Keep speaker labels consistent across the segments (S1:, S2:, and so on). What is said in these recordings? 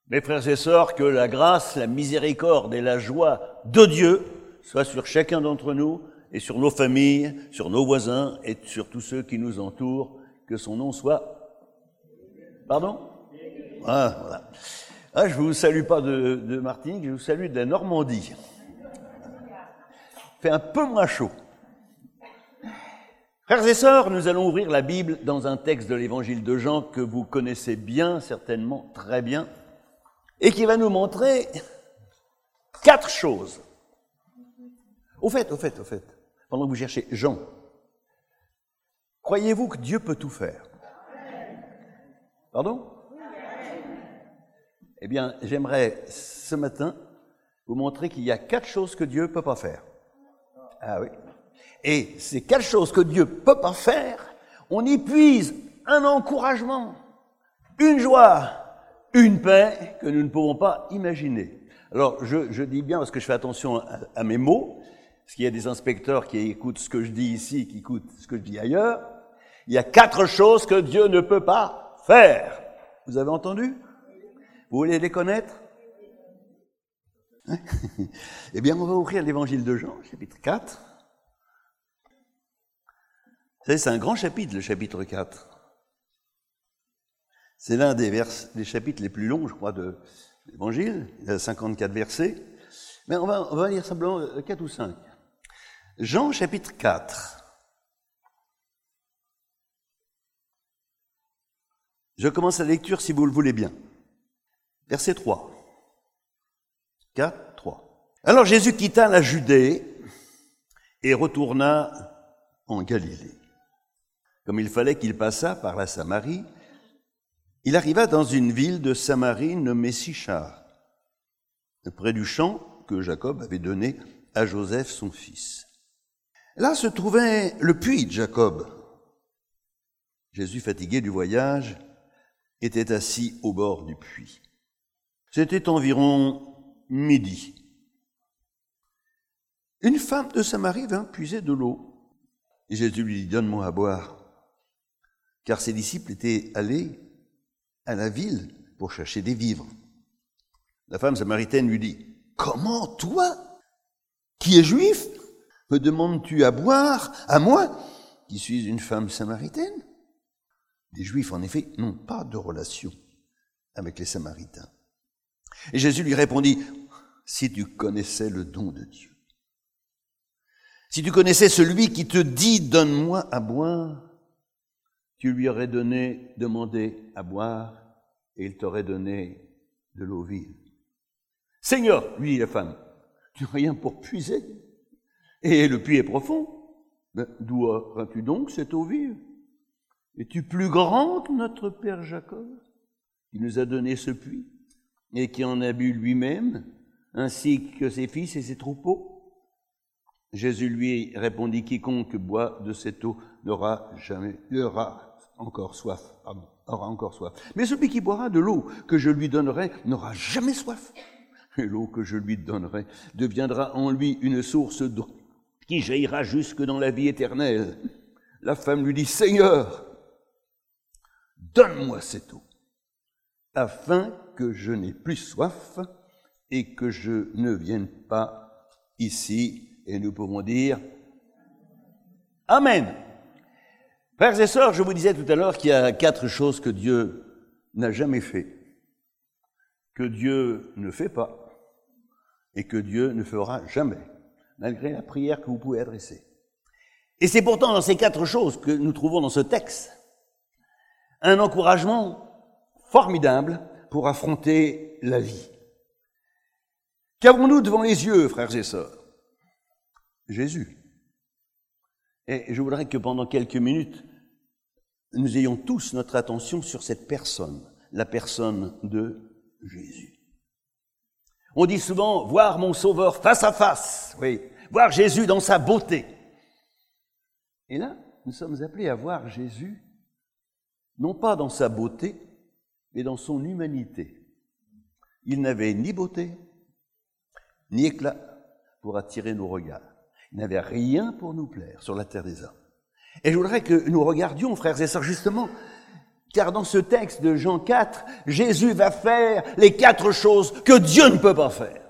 S1: Mes frères et sœurs, que la grâce, la miséricorde et la joie de Dieu soient sur chacun d'entre nous et sur nos familles, sur nos voisins et sur tous ceux qui nous entourent, que son nom soit... Pardon ? Ah, voilà. Ah, je ne vous salue pas de Martinique, je vous salue de la Normandie. Il fait un peu moins chaud. Frères et sœurs, nous allons ouvrir la Bible dans un texte de l'évangile de Jean que vous connaissez bien, certainement très bien, et qui va nous montrer 4 choses. Au fait, pendant que vous cherchez Jean, croyez-vous que Dieu peut tout faire? Pardon? Eh bien, j'aimerais ce matin vous montrer qu'il y a 4 choses que Dieu ne peut pas faire. Ah oui. Et ces 4 choses que Dieu ne peut pas faire, on y puise un encouragement, une joie, une paix que nous ne pouvons pas imaginer. Alors, je dis bien parce que je fais attention à mes mots, parce qu'il y a des inspecteurs qui écoutent ce que je dis ici, qui écoutent ce que je dis ailleurs. Il y a 4 choses que Dieu ne peut pas faire. Vous avez entendu? Vous voulez les connaître? Eh bien, on va ouvrir l'évangile de Jean, chapitre 4. Vous savez, c'est un grand chapitre, le chapitre 4. C'est l'un des chapitres les plus longs, je crois, de l'évangile. Il y a 54 versets. Mais on va lire simplement 4 ou 5. Jean, chapitre 4. Je commence la lecture si vous le voulez bien. Verset 3. 4, 3. Alors Jésus quitta la Judée et retourna en Galilée. Comme il fallait qu'il passât par la Samarie, il arriva dans une ville de Samarie nommée Sychar, près du champ que Jacob avait donné à Joseph son fils. Là se trouvait le puits de Jacob. Jésus, fatigué du voyage, était assis au bord du puits. C'était environ midi. Une femme de Samarie vint puiser de l'eau. Et Jésus lui dit, donne-moi à boire. Car ses disciples étaient allés à la ville pour chercher des vivres. La femme samaritaine lui dit, comment toi, qui es juif, me demandes-tu à boire, à moi, qui suis une femme samaritaine? Les Juifs, en effet, n'ont pas de relation avec les Samaritains. Et Jésus lui répondit, si tu connaissais le don de Dieu, si tu connaissais celui qui te dit, donne-moi à boire, tu lui aurais demandé à boire, et il t'aurait donné de l'eau vive. Seigneur, lui dit la femme, tu n'as rien pour puiser, et le puits est profond. Ben, d'où auras-tu donc cette eau vive? Es-tu plus grand que notre père Jacob, qui nous a donné ce puits, et qui en a bu lui-même, ainsi que ses fils et ses troupeaux? Jésus lui répondit, quiconque boit de cette eau aura encore soif. Mais celui qui boira de l'eau que je lui donnerai n'aura jamais soif. Et l'eau que je lui donnerai deviendra en lui une source d'eau qui jaillira jusque dans la vie éternelle. La femme lui dit, Seigneur, donne-moi cette eau, afin que je n'ai plus soif et que je ne vienne pas ici. Et nous pouvons dire Amen. Frères et sœurs, je vous disais tout à l'heure qu'il y a 4 choses que Dieu n'a jamais fait, que Dieu ne fait pas et que Dieu ne fera jamais, malgré la prière que vous pouvez adresser. Et c'est pourtant dans ces 4 choses que nous trouvons dans ce texte un encouragement formidable pour affronter la vie. Qu'avons-nous devant les yeux, frères et sœurs? Jésus. Et je voudrais que pendant quelques minutes, nous ayons tous notre attention sur cette personne, la personne de Jésus. On dit souvent, voir mon Sauveur face à face, oui, voir Jésus dans sa beauté. Et là, nous sommes appelés à voir Jésus, non pas dans sa beauté, mais dans son humanité. Il n'avait ni beauté, ni éclat pour attirer nos regards. Il n'avait rien pour nous plaire sur la terre des hommes. Et je voudrais que nous regardions, frères et sœurs, justement, Car dans ce texte de Jean 4, Jésus va faire les 4 choses que Dieu ne peut pas faire.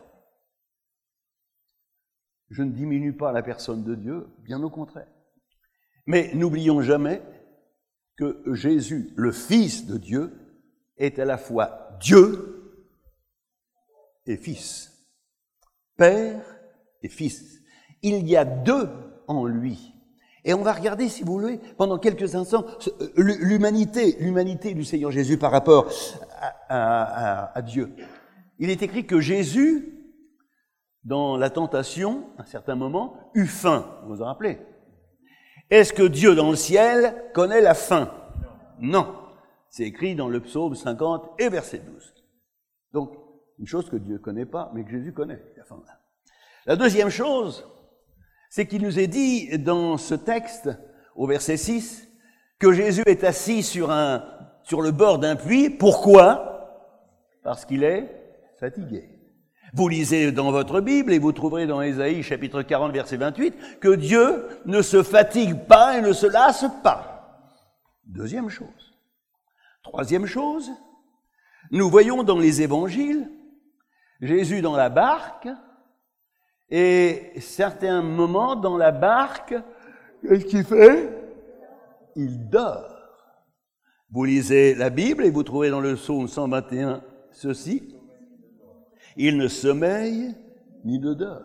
S1: Je ne diminue pas la personne de Dieu, bien au contraire. Mais n'oublions jamais que Jésus, le Fils de Dieu, est à la fois Dieu et Fils. Père et Fils. Il y a 2 en lui. Et on va regarder, si vous voulez, pendant quelques instants, l'humanité du Seigneur Jésus par rapport à Dieu. Il est écrit que Jésus, dans la tentation, à un certain moment, eut faim. Vous vous en rappelez? Est-ce que Dieu dans le ciel connaît la faim? Non. C'est écrit dans le psaume 50 et verset 12. Donc, une chose que Dieu ne connaît pas, mais que Jésus connaît, la faim. La deuxième chose, c'est qu'il nous est dit dans ce texte, au verset 6, que Jésus est assis sur le bord d'un puits. Pourquoi? Parce qu'il est fatigué. Vous lisez dans votre Bible et vous trouverez dans Ésaïe chapitre 40 verset 28 que Dieu ne se fatigue pas et ne se lasse pas. Deuxième chose. Troisième chose, nous voyons dans les évangiles Jésus dans la barque et certains moments dans la barque, qu'est-ce qu'il fait? Il dort. Vous lisez la Bible et vous trouvez dans le psaume 121 ceci: il ne sommeille ni ne dort.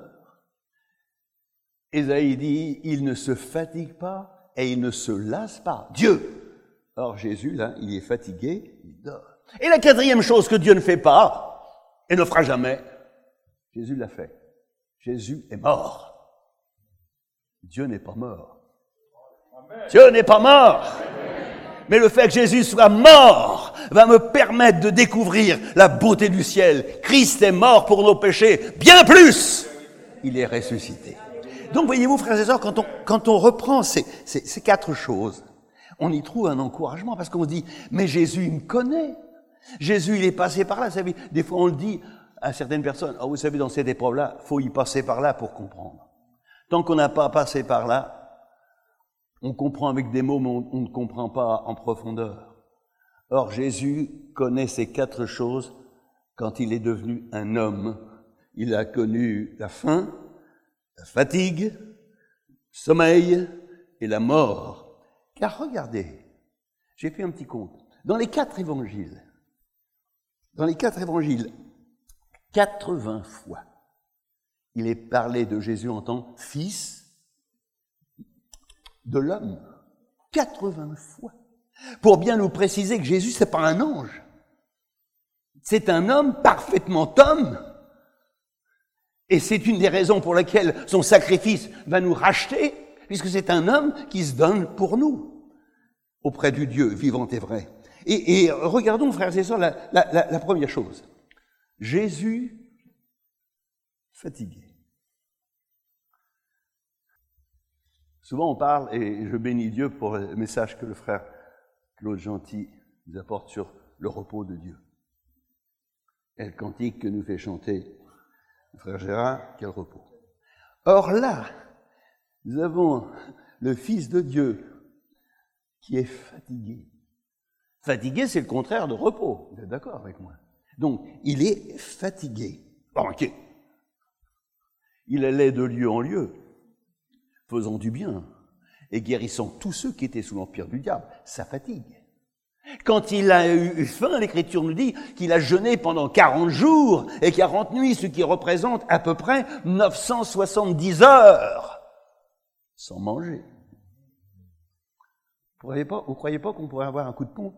S1: Ésaïe dit, il ne se fatigue pas et il ne se lasse pas. Dieu. Or Jésus, là, il est fatigué, il dort. Et la quatrième chose que Dieu ne fait pas et ne fera jamais, Jésus l'a fait. Jésus est mort. Dieu n'est pas mort. Dieu n'est pas mort. Mais le fait que Jésus soit mort va me permettre de découvrir la beauté du ciel. Christ est mort pour nos péchés, bien plus, il est ressuscité. Donc voyez-vous, frères et sœurs, quand on reprend ces 4 choses, on y trouve un encouragement, parce qu'on se dit, mais Jésus, il me connaît. Jésus, il est passé par là. Vous savez, des fois, on le dit à certaines personnes, vous savez, dans cette épreuve-là, il faut y passer par là pour comprendre. Tant qu'on n'a pas passé par là, on comprend avec des mots, mais on ne comprend pas en profondeur. Or, Jésus connaît ces 4 choses quand il est devenu un homme. Il a connu la faim, la fatigue, le sommeil et la mort. Car regardez, j'ai fait un petit compte. Dans les 4 évangiles, 80 fois, il est parlé de Jésus en tant que fils de l'homme. 80 fois. Pour bien nous préciser que Jésus, c'est pas un ange. C'est un homme parfaitement homme. Et c'est une des raisons pour lesquelles son sacrifice va nous racheter, puisque c'est un homme qui se donne pour nous, auprès du Dieu vivant et vrai. Et regardons, frères et sœurs, la première chose. Jésus fatigué. Souvent on parle, et je bénis Dieu pour le message que le frère Claude Gentil nous apporte sur le repos de Dieu. Et le cantique que nous fait chanter le frère Gérard, quel repos. Or là, nous avons le Fils de Dieu qui est fatigué. Fatigué, c'est le contraire de repos. Vous êtes d'accord avec moi? Donc, il est fatigué. Ok. Il allait de lieu en lieu, faisant du bien et guérissant tous ceux qui étaient sous l'empire du diable. Ça fatigue. Quand il a eu faim, l'Écriture nous dit qu'il a jeûné pendant 40 jours et 40 nuits, ce qui représente à peu près 970 heures sans manger. Vous croyez pas qu'on pourrait avoir un coup de pompe?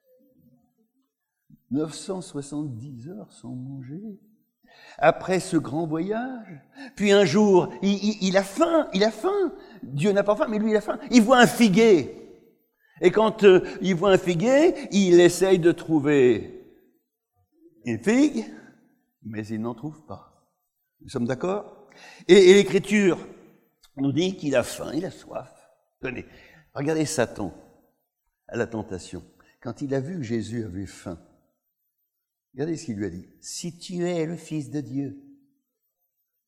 S1: 970 heures sans manger. Après ce grand voyage, puis un jour, il a faim. Dieu n'a pas faim, mais lui, il a faim. Il voit un figuier. Et quand il voit un figuier, il essaye de trouver une figue, mais il n'en trouve pas. Nous sommes d'accord? Et l'Écriture nous dit qu'il a faim, il a soif. Tenez, regardez Satan à la tentation. Quand il a vu que Jésus avait faim, regardez ce qu'il lui a dit. « Si tu es le Fils de Dieu,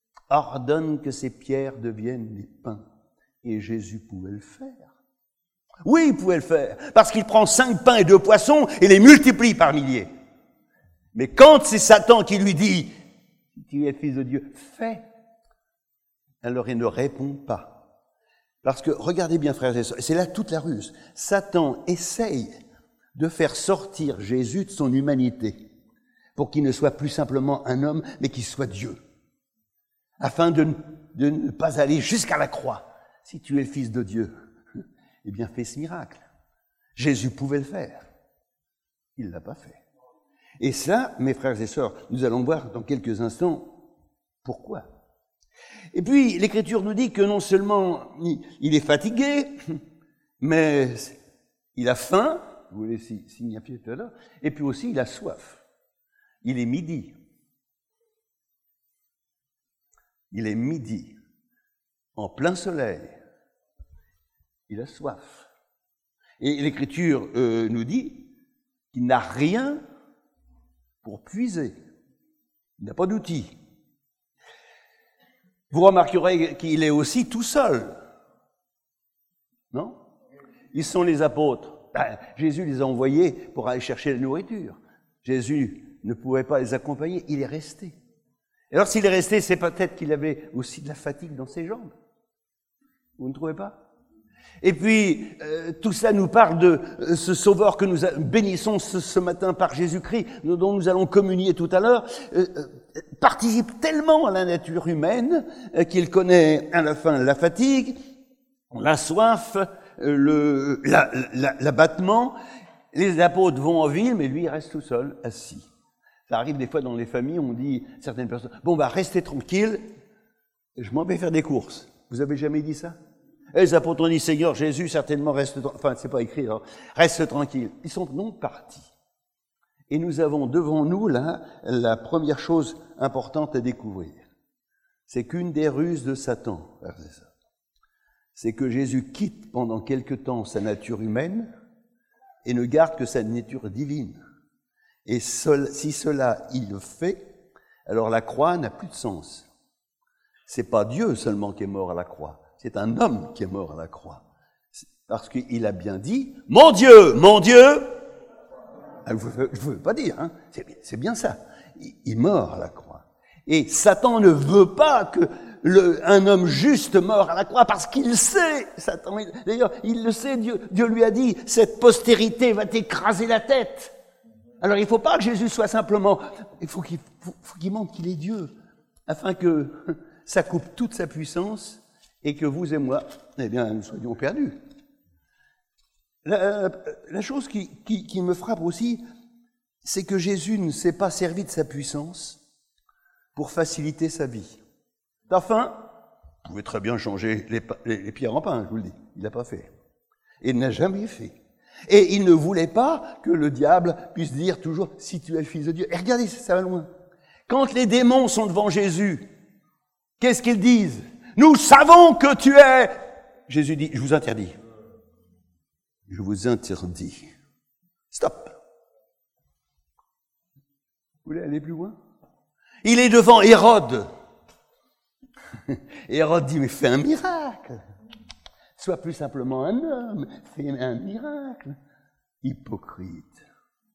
S1: ordonne que ces pierres deviennent des pains. » Et Jésus pouvait le faire. Oui, il pouvait le faire, parce qu'il prend 5 pains et 2 poissons et les multiplie par milliers. Mais quand c'est Satan qui lui dit « Si tu es le Fils de Dieu, fais », alors il ne répond pas. Parce que, regardez bien, frères et sœurs, c'est là toute la ruse. Satan essaye de faire sortir Jésus de son humanité, pour qu'il ne soit plus simplement un homme, mais qu'il soit Dieu, afin de ne pas aller jusqu'à la croix. Si tu es le Fils de Dieu, eh bien fais ce miracle. Jésus pouvait le faire. Il ne l'a pas fait. Et cela, mes frères et sœurs, nous allons voir dans quelques instants pourquoi. Et puis, l'Écriture nous dit que non seulement il est fatigué, mais il a faim, vous voulez signifier tout à l'heure, et puis aussi il a soif. Il est midi. Il est midi, en plein soleil. Il a soif. Et l'Écriture nous dit qu'il n'a rien pour puiser. Il n'a pas d'outils. Vous remarquerez qu'il est aussi tout seul. Non? Ils sont les apôtres. Jésus les a envoyés pour aller chercher la nourriture. Jésus ne pouvait pas les accompagner, il est resté. Et alors s'il est resté, c'est peut-être qu'il avait aussi de la fatigue dans ses jambes. Vous ne trouvez pas? Et puis, tout ça nous parle de ce Sauveur que nous bénissons ce matin par Jésus-Christ, dont nous allons communier tout à l'heure, participe tellement à la nature humaine qu'il connaît à la fin la fatigue, la soif, l'abattement. Les apôtres vont en ville, mais lui, il reste tout seul, assis. Ça arrive des fois dans les familles, on dit à certaines personnes, bon, restez tranquille, je m'en vais faire des courses. Vous avez jamais dit ça? Et les apôtres ont dit, Seigneur Jésus, certainement reste, enfin, c'est pas écrit, alors, reste tranquille. Ils sont donc partis. Et nous avons devant nous, là, la première chose importante à découvrir. C'est qu'une des ruses de Satan, c'est que Jésus quitte pendant quelque temps sa nature humaine et ne garde que sa nature divine. Et si cela, il le fait, alors la croix n'a plus de sens. C'est pas Dieu seulement qui est mort à la croix. C'est un homme qui est mort à la croix. Parce qu'il a bien dit, mon Dieu, je ne veux pas dire, hein, c'est bien ça. Il meurt à la croix. Et Satan ne veut pas que un homme juste meure à la croix parce qu'il sait, Satan, d'ailleurs, il le sait, Dieu lui a dit, cette postérité va t'écraser la tête. Alors il ne faut pas que Jésus soit simplement, il faut qu'il montre qu'il est Dieu, afin que ça coupe toute sa puissance et que vous et moi, eh bien, nous soyons perdus. La chose qui me frappe aussi, c'est que Jésus ne s'est pas servi de sa puissance pour faciliter sa vie. Enfin, vous pouvez très bien changer les pierres en pain, je vous le dis. Il n'a pas fait. Et il n'a jamais fait. Et il ne voulait pas que le diable puisse dire toujours « si tu es le Fils de Dieu ». Et regardez, ça va loin. Quand les démons sont devant Jésus, qu'est-ce qu'ils disent? « Nous savons que tu es ». Jésus dit « je vous interdis ». Je vous interdis. Stop. Vous voulez aller plus loin? Il est devant Hérode. Hérode dit, mais fais un miracle. Sois plus simplement un homme, fais un miracle. Hypocrite.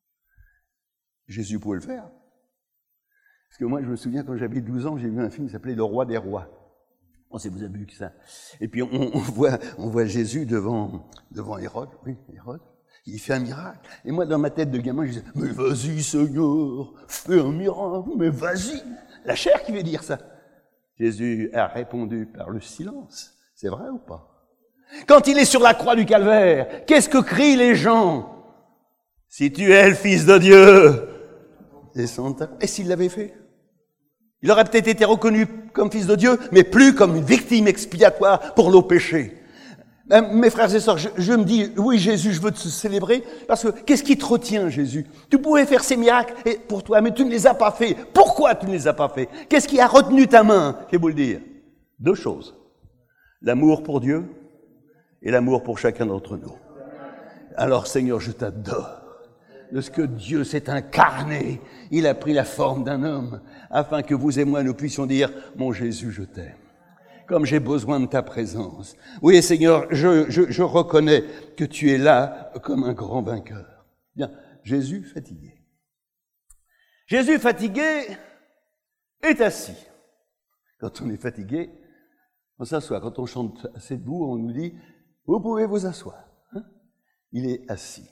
S1: Jésus pouvait le faire. Parce que moi, je me souviens, quand j'avais 12 ans, j'ai vu un film qui s'appelait Le Roi des Rois. On sait, vous avez vu que ça. Et puis, on voit Jésus devant Hérode. Oui, Hérode. Il fait un miracle. Et moi, dans ma tête de gamin, je disais, mais vas-y, Seigneur, fais un miracle, mais vas-y. La chair qui veut dire ça. Jésus a répondu par le silence. C'est vrai ou pas? Quand il est sur la croix du calvaire, qu'est-ce que crient les gens? Si tu es le Fils de Dieu, descends. Et s'il l'avait fait? Il aurait peut-être été reconnu comme Fils de Dieu, mais plus comme une victime expiatoire pour nos péchés. Mes frères et sœurs, je me dis, oui Jésus, je veux te célébrer, parce que qu'est-ce qui te retient, Jésus? Tu pouvais faire ces miracles pour toi, mais tu ne les as pas fait. Pourquoi tu ne les as pas fait? Qu'est-ce qui a retenu ta main? Je vais vous le dire. 2 choses. L'amour pour Dieu et l'amour pour chacun d'entre nous. Alors Seigneur, je t'adore. De ce que Dieu s'est incarné, il a pris la forme d'un homme, afin que vous et moi nous puissions dire, mon Jésus, je t'aime. comme j'ai besoin de ta présence. Oui, Seigneur, je reconnais que tu es là comme un grand vainqueur. Bien, Jésus fatigué. Jésus fatigué est assis. Quand on est fatigué, on s'assoit. Quand on chante assez debout, on nous dit « Vous pouvez vous asseoir. » Il est assis.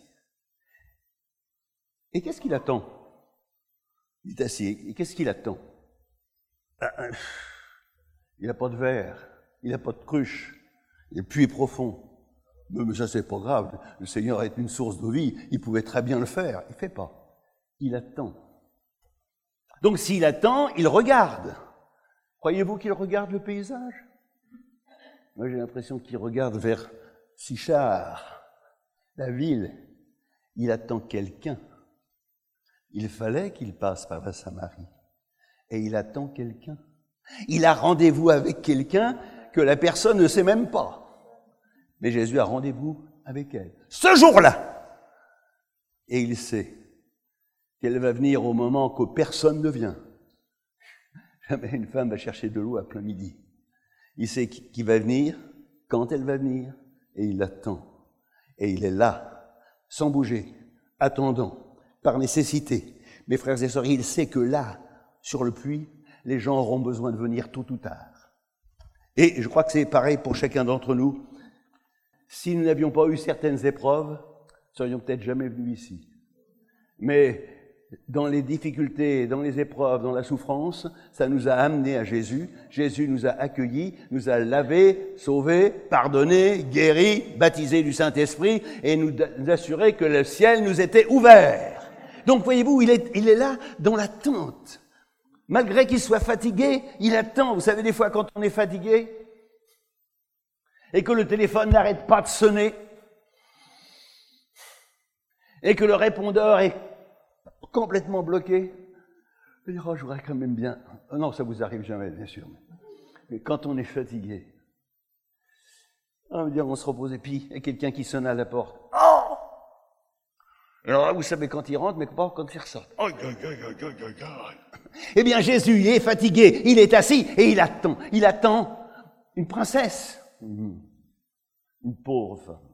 S1: Et qu'est-ce qu'il attend? Il est assis. Et qu'est-ce qu'il attend? Il n'a pas de verre, il n'a pas de cruche, le puits est profond. Mais ça, c'est pas grave. Le Seigneur est une source de vie, il pouvait très bien le faire. Il ne fait pas. Il attend. Donc, s'il attend, il regarde. Croyez-vous qu'il regarde le paysage? Moi, j'ai l'impression qu'il regarde vers Sichar, la ville. Il attend quelqu'un. Il fallait qu'il passe par la Samarie. Et il attend quelqu'un. Il a rendez-vous avec quelqu'un que la personne ne sait même pas. Mais Jésus a rendez-vous avec elle. Ce jour-là. Et il sait qu'elle va venir au moment que personne ne vient. Jamais une femme va chercher de l'eau à plein midi. Il sait qu'il va venir, quand elle va venir, et il attend. Et il est là, sans bouger, attendant, par nécessité. Mes frères et sœurs, il sait que là, sur le puits, les gens auront besoin de venir tôt ou tard. Et je crois que c'est pareil pour chacun d'entre nous. Si nous n'avions pas eu certaines épreuves, nous ne serions peut-être jamais venus ici. Mais dans les difficultés, dans les épreuves, dans la souffrance, ça nous a amenés à Jésus. Jésus nous a accueillis, nous a lavés, sauvés, pardonnés, guéris, baptisés du Saint-Esprit et nous assuré que le ciel nous était ouvert. Donc voyez-vous, il est là dans l'attente. Malgré qu'il soit fatigué, il attend. Vous savez, des fois, quand on est fatigué et que le téléphone n'arrête pas de sonner et que le répondeur est complètement bloqué, il dit « Oh, je voudrais quand même bien... » Non, ça vous arrive jamais, bien sûr. Mais quand on est fatigué, on veut dire, on se repose et puis il y a quelqu'un qui sonne à la porte. « Oh !» Alors là, vous savez quand il rentre, mais pas quand il ressort. Eh bien, Jésus, il est fatigué, il est assis et il attend. Il attend une princesse. Une pauvre femme.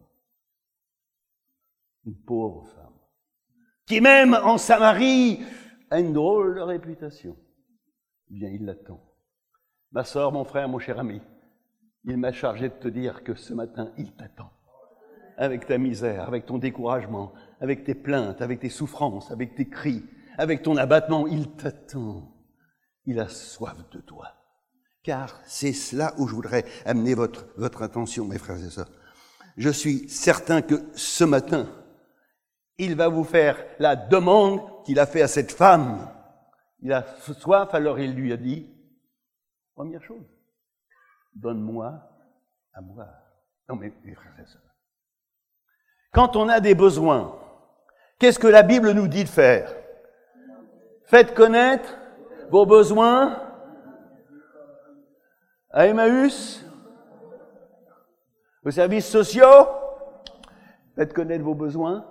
S1: Une pauvre femme. Qui même en Samarie a une drôle de réputation. Eh bien, il l'attend. Ma sœur, mon frère, mon cher ami, il m'a chargé de te dire que ce matin, il t'attend. Avec ta misère, avec ton découragement, avec tes plaintes, avec tes souffrances, avec tes cris, avec ton abattement, il t'attend. Il a soif de toi. Car c'est cela où je voudrais amener votre attention, mes frères et sœurs. Je suis certain que ce matin, il va vous faire la demande qu'il a fait à cette femme. Il a soif, alors il lui a dit, première chose, donne-moi à boire. Non mais, mes frères et sœurs, quand on a des besoins, qu'est-ce que la Bible nous dit de faire? Faites connaître vos besoins à Emmaüs, aux services sociaux. Faites connaître vos besoins.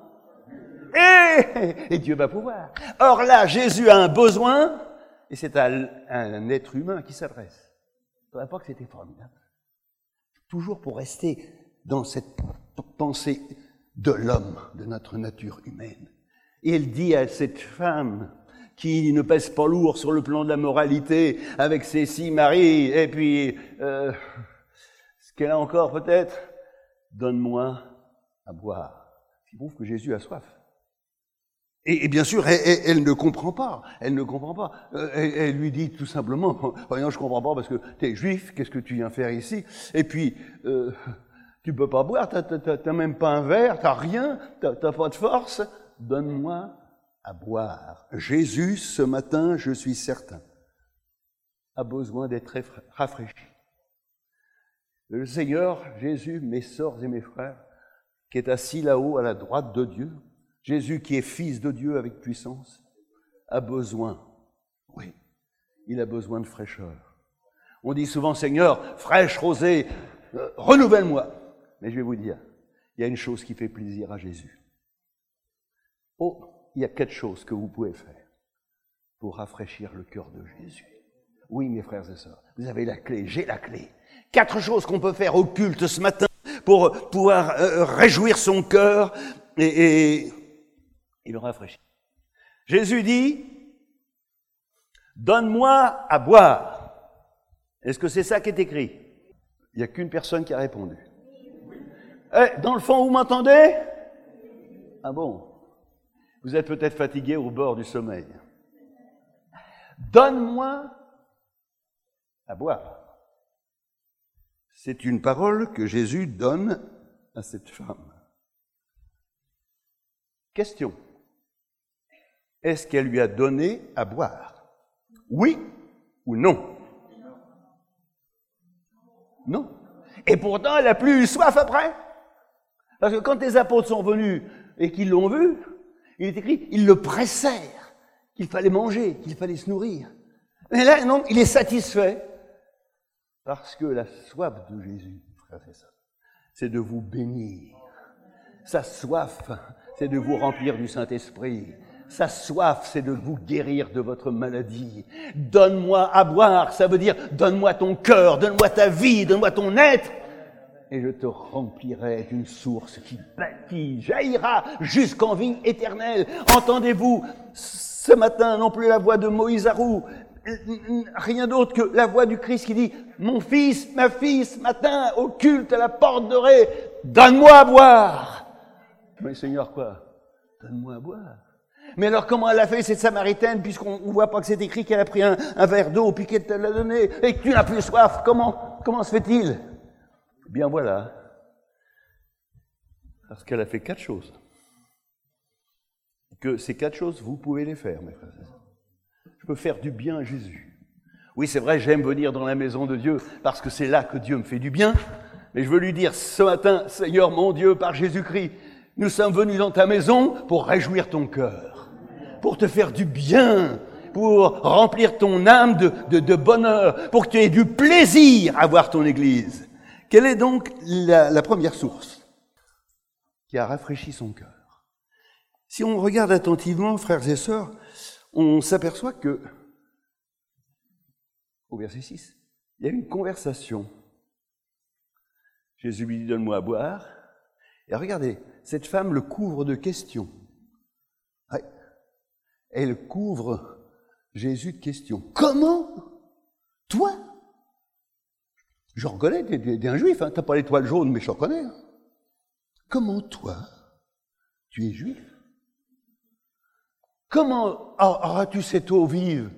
S1: Et Dieu va pouvoir. Or là, Jésus a un besoin, et c'est à un être humain qui s'adresse. Je ne pas que c'était formidable. Toujours pour rester dans cette pensée de l'homme, de notre nature humaine. Et il dit à cette femme qui ne pèse pas lourd sur le plan de la moralité, avec ses 6 maris, et puis ce qu'elle a encore peut-être, donne-moi à boire. Ce qui prouve que Jésus a soif. Et bien sûr, elle ne comprend pas. Elle ne comprend pas. Elle lui dit tout simplement, non, je comprends pas parce que tu es juif, qu'est-ce que tu viens faire ici? Et puis, tu peux pas boire, t'as même pas un verre, t'as rien, t'as pas de force. Donne-moi à boire. Jésus, ce matin, je suis certain, a besoin d'être rafraîchi. Le Seigneur, Jésus, mes sœurs et mes frères, qui est assis là-haut à la droite de Dieu, Jésus qui est fils de Dieu avec puissance, a besoin, oui, il a besoin de fraîcheur. On dit souvent, Seigneur, fraîche rosée, renouvelle-moi. Mais je vais vous dire, il y a une chose qui fait plaisir à Jésus. Oh, il y a 4 choses que vous pouvez faire pour rafraîchir le cœur de Jésus. Oui, mes frères et sœurs, vous avez la clé, j'ai la clé. 4 choses qu'on peut faire au culte ce matin pour pouvoir réjouir son cœur et il le rafraîchit. Jésus dit, donne-moi à boire. Est-ce que c'est ça qui est écrit? Il n'y a qu'une personne qui a répondu. Dans le fond, vous m'entendez? Ah bon? Vous êtes peut-être fatigué au bord du sommeil. Donne-moi à boire. C'est une parole que Jésus donne à cette femme. Question. Est-ce qu'elle lui a donné à boire? Oui ou non? Non. Et pourtant, elle n'a plus eu soif après. Parce que quand les apôtres sont venus et qu'ils l'ont vu, il est écrit, ils le pressèrent, qu'il fallait manger, qu'il fallait se nourrir. Mais là, non, il est satisfait. Parce que la soif de Jésus, frères et sœurs, c'est de vous bénir. Sa soif, c'est de vous remplir du Saint-Esprit. Sa soif, c'est de vous guérir de votre maladie. Donne-moi à boire, ça veut dire donne-moi ton cœur, donne-moi ta vie, donne-moi ton être. Et je te remplirai d'une source qui jaillira jusqu'en vie éternelle. Entendez-vous ce matin non plus la voix de Moïse Arou, rien d'autre que la voix du Christ qui dit « Mon fils, ma fille, ce matin, au culte à la porte dorée, donne-moi à boire !» Mais Seigneur, quoi? Donne-moi à boire. Mais alors comment elle a fait cette Samaritaine, puisqu'on ne voit pas que c'est écrit qu'elle a pris un verre d'eau, puis qu'elle te l'a donné, et que tu n'as plus soif? Comment se fait-il? Bien voilà. Parce qu'elle a fait 4 choses. Que ces 4 choses, vous pouvez les faire, mes frères et sœurs. Je peux faire du bien à Jésus. Oui, c'est vrai, j'aime venir dans la maison de Dieu, parce que c'est là que Dieu me fait du bien. Mais je veux lui dire ce matin, Seigneur mon Dieu, par Jésus-Christ, nous sommes venus dans ta maison pour réjouir ton cœur, pour te faire du bien, pour remplir ton âme de bonheur, pour que tu aies du plaisir à voir ton Église. Quelle est donc la première source qui a rafraîchi son cœur? Si on regarde attentivement, frères et sœurs, on s'aperçoit que, au verset 6, il y a une conversation. Jésus lui dit, donne-moi à boire. Et regardez, cette femme le couvre de questions. Ouais. Elle couvre Jésus de questions. Comment? Toi? Je reconnais, t'es un juif, hein, t'as pas l'étoile jaune, mais je reconnais. Hein. Comment toi, tu es juif? Comment auras-tu cette eau vive?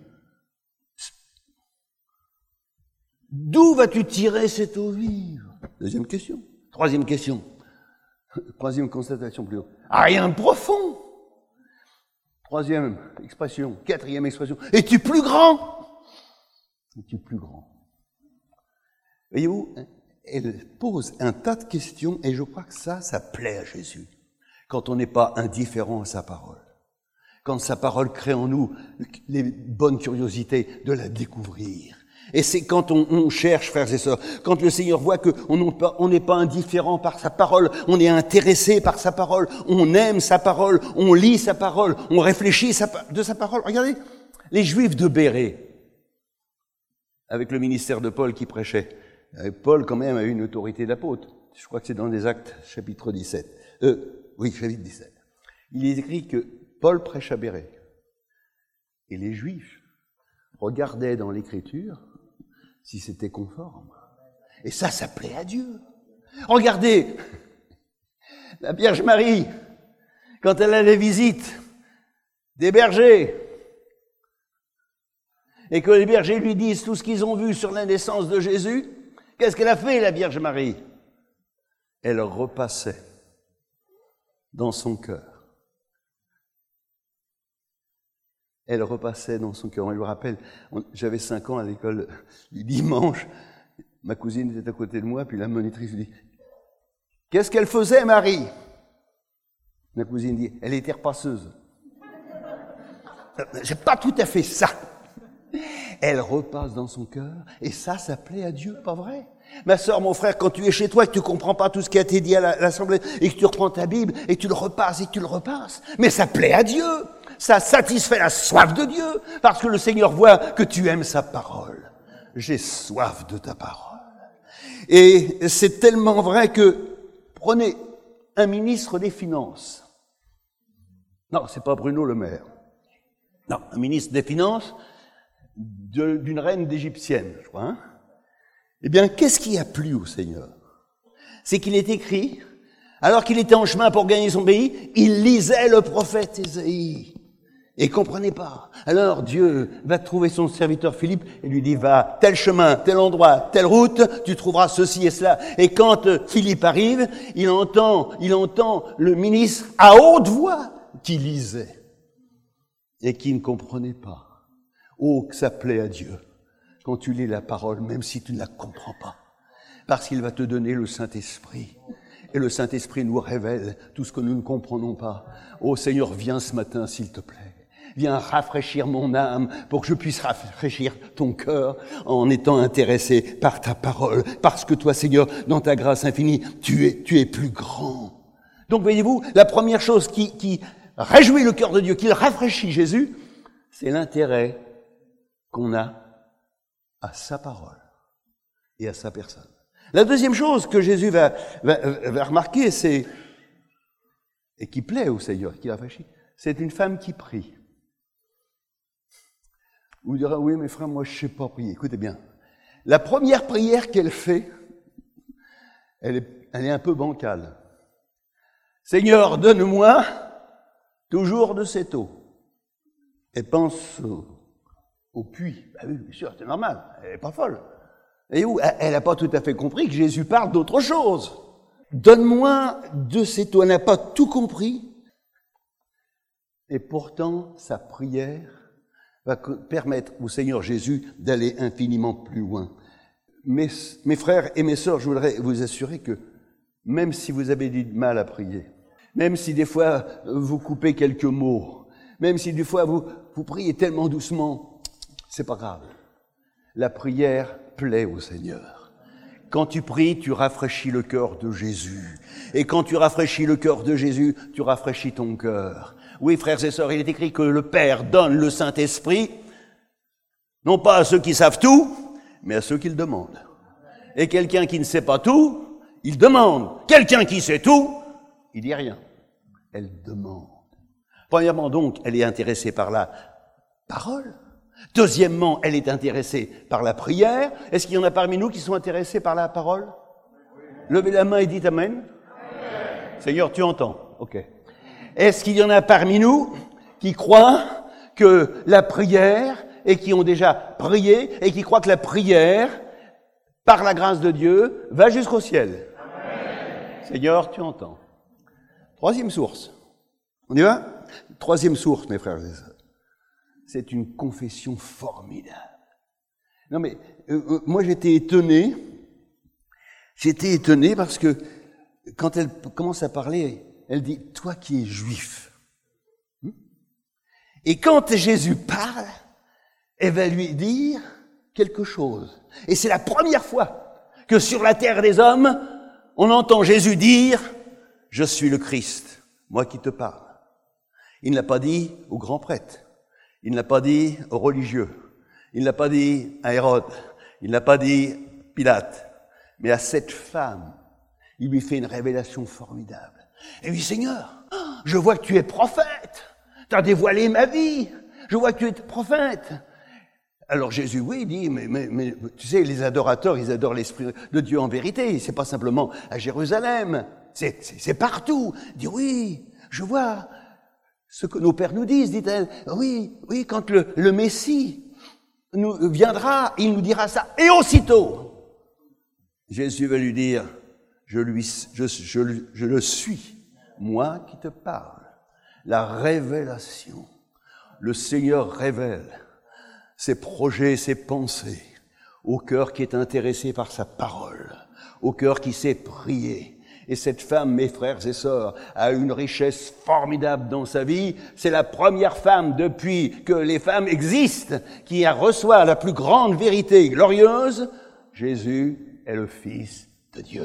S1: D'où vas-tu tirer cette eau vive? Deuxième question. Troisième question. Troisième constatation plus haut. Rien de profond. Troisième expression. Quatrième expression. Es-tu plus grand? Es-tu plus grand? Voyez-vous, elle pose un tas de questions et je crois que ça plaît à Jésus. Quand on n'est pas indifférent à sa parole. Quand sa parole crée en nous les bonnes curiosités de la découvrir. Et c'est quand on cherche, frères et sœurs, quand le Seigneur voit qu'on n'est pas indifférent par sa parole, on est intéressé par sa parole, on aime sa parole, on lit sa parole, on réfléchit de sa parole. Regardez, les Juifs de Bérée, avec le ministère de Paul qui prêchait, Paul quand même a eu une autorité d'apôtre. Je crois que c'est dans les Actes, chapitre 17. Oui, chapitre 17. Il est écrit que Paul prêche à Bérée. Et les Juifs regardaient dans l'Écriture si c'était conforme. Et ça plaît à Dieu. Regardez, la Vierge Marie, quand elle a les visites des bergers, et que les bergers lui disent tout ce qu'ils ont vu sur la naissance de Jésus, qu'est-ce qu'elle a fait, la Vierge Marie? Elle repassait dans son cœur. Elle repassait dans son cœur. On lui rappelle, j'avais 5 ans à l'école du dimanche, ma cousine était à côté de moi, puis la monitrice lui dit « Qu'est-ce qu'elle faisait, Marie ?» Ma cousine dit « Elle était repasseuse. » C'est pas tout à fait ça. Elle repasse dans son cœur, et ça plaît à Dieu, pas vrai? Ma sœur, mon frère, quand tu es chez toi et que tu comprends pas tout ce qui a été dit à l'assemblée, et que tu reprends ta Bible, et que tu le repasses, et que tu le repasses, mais ça plaît à Dieu. Ça satisfait la soif de Dieu, parce que le Seigneur voit que tu aimes sa parole. J'ai soif de ta parole. Et c'est tellement vrai que, prenez un ministre des Finances. Non, c'est pas Bruno Le Maire. Non, un ministre des Finances d'une reine d'égyptienne, je crois. Hein. Eh bien, qu'est-ce qui a plu au Seigneur? C'est qu'il est écrit, alors qu'il était en chemin pour gagner son pays, il lisait le prophète Ésaïe. Et comprenait pas. Alors Dieu va trouver son serviteur Philippe et lui dit, va, tel chemin, tel endroit, telle route, tu trouveras ceci et cela. Et quand Philippe arrive, il entend le ministre à haute voix qui lisait et qui ne comprenait pas. Oh, que ça plaît à Dieu quand tu lis la parole, même si tu ne la comprends pas. Parce qu'il va te donner le Saint-Esprit. Et le Saint-Esprit nous révèle tout ce que nous ne comprenons pas. Oh Seigneur, viens ce matin, s'il te plaît. Viens rafraîchir mon âme pour que je puisse rafraîchir ton cœur en étant intéressé par ta parole. Parce que toi, Seigneur, dans ta grâce infinie, tu es plus grand. Donc, voyez-vous, la première chose qui réjouit le cœur de Dieu, qui rafraîchit Jésus, c'est l'intérêt qu'on a à sa parole et à sa personne. La deuxième chose que Jésus va remarquer, c'est, et qui plaît au Seigneur, qui rafraîchit, c'est une femme qui prie. Vous direz, oui, mes frères, moi, je sais pas prier. Écoutez bien. La première prière qu'elle fait, elle est un peu bancale. Seigneur, donne-moi toujours de cette eau. Elle pense au puits. Ben oui, bien sûr, c'est normal. Elle est pas folle. Et où elle n'a pas tout à fait compris que Jésus parle d'autre chose. Donne-moi de cette eau. Elle n'a pas tout compris. Et pourtant, sa prière va permettre au Seigneur Jésus d'aller infiniment plus loin. Mes frères et mes sœurs, je voudrais vous assurer que même si vous avez du mal à prier, même si des fois vous coupez quelques mots, même si des fois vous priez tellement doucement, c'est pas grave. La prière plaît au Seigneur. Quand tu pries, tu rafraîchis le cœur de Jésus. Et quand tu rafraîchis le cœur de Jésus, tu rafraîchis ton cœur. Oui, frères et sœurs, il est écrit que le Père donne le Saint-Esprit, non pas à ceux qui savent tout, mais à ceux qui le demandent. Et quelqu'un qui ne sait pas tout, il demande. Quelqu'un qui sait tout, il dit rien. Elle demande. Premièrement, donc, elle est intéressée par la parole. Deuxièmement, elle est intéressée par la prière. Est-ce qu'il y en a parmi nous qui sont intéressés par la parole? Levez la main et dites Amen. Seigneur, tu entends? Ok. Est-ce qu'il y en a parmi nous qui croient que la prière, et qui ont déjà prié, et qui croient que la prière, par la grâce de Dieu, va jusqu'au ciel? Amen. Seigneur, tu entends. Troisième source. On y va? Troisième source, mes frères et sœurs. C'est une confession formidable. Non mais, moi j'étais étonné parce que quand elle commence à parler, elle dit, toi qui es juif. Et quand Jésus parle, elle va lui dire quelque chose. Et c'est la première fois que sur la terre des hommes, on entend Jésus dire, je suis le Christ, moi qui te parle. Il ne l'a pas dit au grand prêtre. Il ne l'a pas dit aux religieux. Il ne l'a pas dit à Hérode. Il ne l'a pas dit à Pilate. Mais à cette femme, il lui fait une révélation formidable. Et lui dit, Seigneur, je vois que tu es prophète. Tu as dévoilé ma vie. Je vois que tu es prophète. Alors Jésus, oui, il dit, mais tu sais, les adorateurs, ils adorent l'Esprit de Dieu en vérité. C'est pas simplement à Jérusalem. C'est partout. Il dit, oui, je vois ce que nos pères nous disent, dit-elle. Oui, quand le Messie nous viendra, il nous dira ça. Et aussitôt, Jésus va lui dire, je le suis, moi qui te parle. La révélation. Le Seigneur révèle ses projets, ses pensées au cœur qui est intéressé par sa parole, au cœur qui sait prier. Et cette femme, mes frères et sœurs, a une richesse formidable dans sa vie. C'est la première femme depuis que les femmes existent qui reçoit la plus grande vérité glorieuse. Jésus est le Fils de Dieu.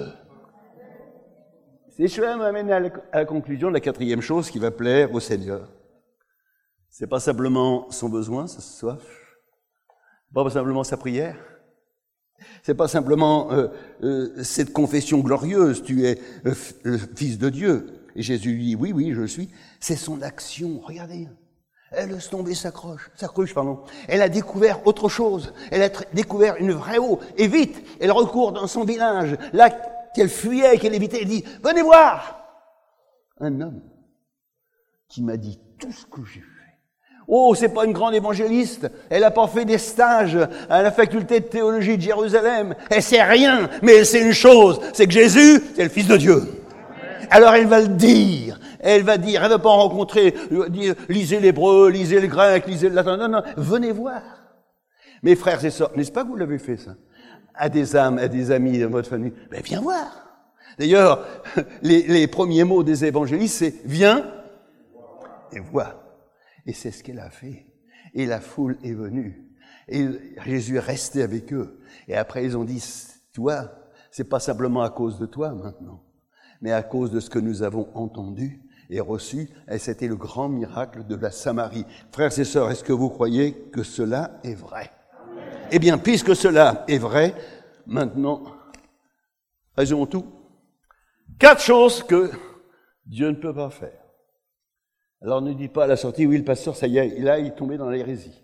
S1: Et cela m'amène à la conclusion de la quatrième chose qui va plaire au Seigneur. C'est pas simplement son besoin, sa soif. C'est pas simplement sa prière. C'est pas simplement cette confession glorieuse, tu es le Fils de Dieu. Et Jésus lui dit, oui, oui, je le suis. C'est son action, regardez. Elle laisse tomber sa cruche. Elle a découvert autre chose. Elle a découvert une vraie eau. Et vite, elle recourt dans son village, là qu'elle fuyait, qu'elle évitait, elle dit, venez voir un homme qui m'a dit tout ce que j'ai fait. Oh, c'est pas une grande évangéliste. Elle a pas fait des stages à la faculté de théologie de Jérusalem. Elle sait rien, mais elle sait une chose, c'est que Jésus, c'est le Fils de Dieu. Alors elle va le dire. Elle va dire, elle va pas en rencontrer, dire, lisez l'hébreu, lisez le grec, lisez le latin. Non, non, venez voir. Mes frères et sœurs, n'est-ce pas que vous l'avez fait ça? À des âmes, à des amis de votre famille. Ben, viens voir. D'ailleurs, les premiers mots des évangélistes, c'est viens et vois. Et c'est ce qu'elle a fait. Et la foule est venue. Et Jésus est resté avec eux. Et après, ils ont dit, toi, c'est pas simplement à cause de toi maintenant, mais à cause de ce que nous avons entendu et reçu. Et c'était le grand miracle de la Samarie. Frères et sœurs, est-ce que vous croyez que cela est vrai? Eh bien, puisque cela est vrai, maintenant, résumons tout. 4 choses que Dieu ne peut pas faire. Alors ne dis pas à la sortie, oui, le pasteur, ça y est, là, il est tombé dans l'hérésie.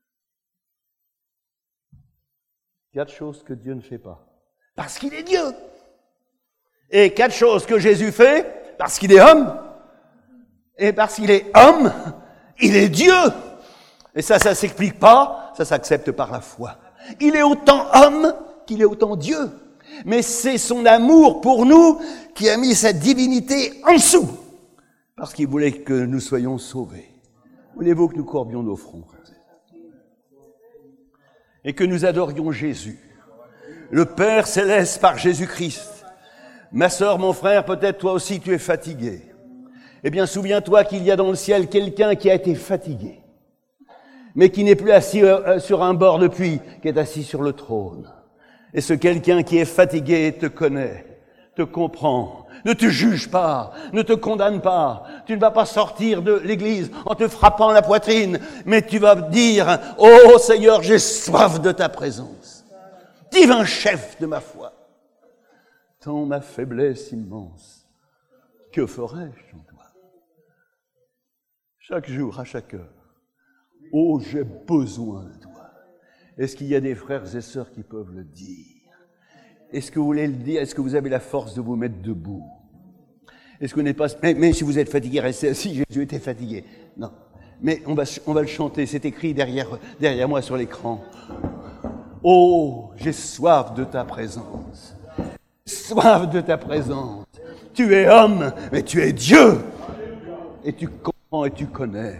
S1: 4 choses que Dieu ne fait pas. Parce qu'il est Dieu. Et 4 choses que Jésus fait, parce qu'il est homme. Et parce qu'il est homme, il est Dieu. Et ça s'explique pas, ça s'accepte par la foi. Il est autant homme qu'il est autant Dieu. Mais c'est son amour pour nous qui a mis sa divinité en dessous. Parce qu'il voulait que nous soyons sauvés. Voulez-vous que nous courbions nos fronts, frères et sœurs, et que nous adorions Jésus, le Père céleste par Jésus-Christ. Ma sœur, mon frère, peut-être toi aussi tu es fatigué. Eh bien, souviens-toi qu'il y a dans le ciel quelqu'un qui a été fatigué, mais qui n'est plus assis sur un bord de puits, qui est assis sur le trône. Et ce quelqu'un qui est fatigué te connaît, te comprend, ne te juge pas, ne te condamne pas. Tu ne vas pas sortir de l'église en te frappant la poitrine, mais tu vas dire, oh Seigneur, j'ai soif de ta présence. Divin chef de ma foi. Tant ma faiblesse immense, que ferais-je en toi? Chaque jour, à chaque heure, oh, j'ai besoin de toi. Est-ce qu'il y a des frères et sœurs qui peuvent le dire? Est-ce que vous voulez le dire? Est-ce que vous avez la force de vous mettre debout? Est-ce que vous n'êtes pas... Mais si vous êtes fatigué, restez assis. Jésus était fatigué. Non. Mais on va le chanter. C'est écrit derrière moi sur l'écran. Oh, j'ai soif de ta présence. Soif de ta présence. Tu es homme, mais tu es Dieu. Et tu comprends et tu connais.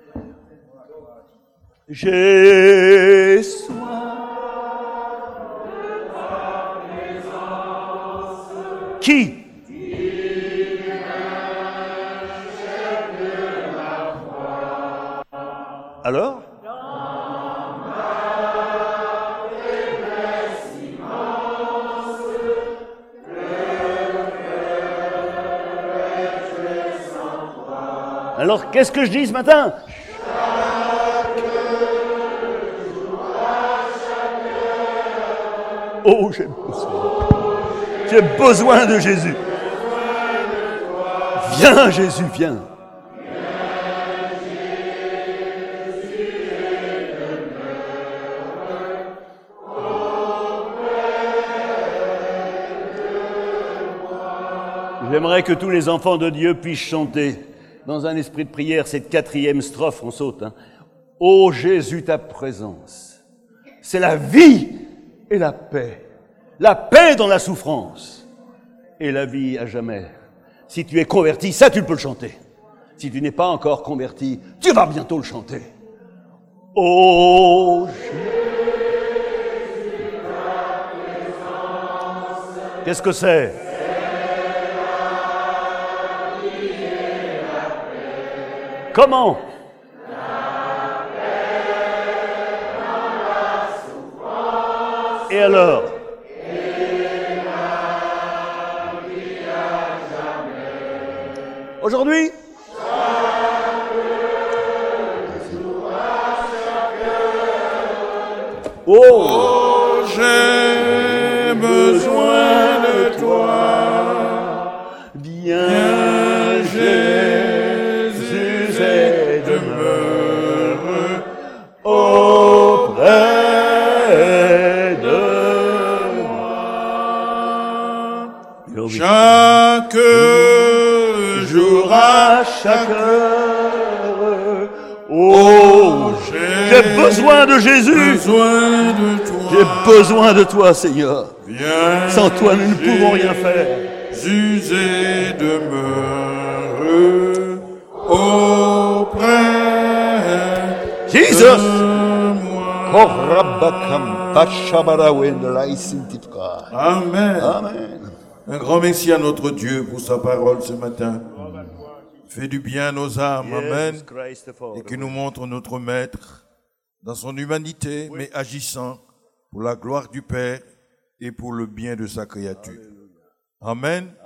S1: J'ai soif. Qui? Alors? Alors, qu'est-ce que je dis ce matin? Oh, j'ai besoin de Jésus. Viens, Jésus, viens. J'aimerais que tous les enfants de Dieu puissent chanter dans un esprit de prière cette 4e strophe, on saute. Ô Jésus, ta présence, c'est la vie et la paix. La paix dans la souffrance et la vie à jamais. Si tu es converti, ça tu peux le chanter. Si tu n'es pas encore converti, tu vas bientôt le chanter. Ô Jésus, ta présence. Qu'est-ce que c'est? Comment? La paix dans la souffrance. Et alors? Et la vie à jamais. Aujourd'hui? Oh,
S2: j'ai besoin de toi.
S1: Viens, Jésus, et demeure auprès de moi.
S2: Chaque jour à chaque heure,
S1: oh, j'ai besoin de Jésus.
S2: Besoin de toi.
S1: J'ai besoin de toi, Seigneur.
S2: Viens,
S1: Sans toi, nous ne pouvons rien faire.
S2: Jésus et demeure auprès
S1: Jesus.
S2: de moi. Amen.
S1: Amen.
S2: Un grand merci à notre Dieu pour sa parole ce matin. Fait du bien à nos âmes. Amen. Et qui nous montre notre Maître dans son humanité, mais agissant pour la gloire du Père et pour le bien de sa créature. Amen.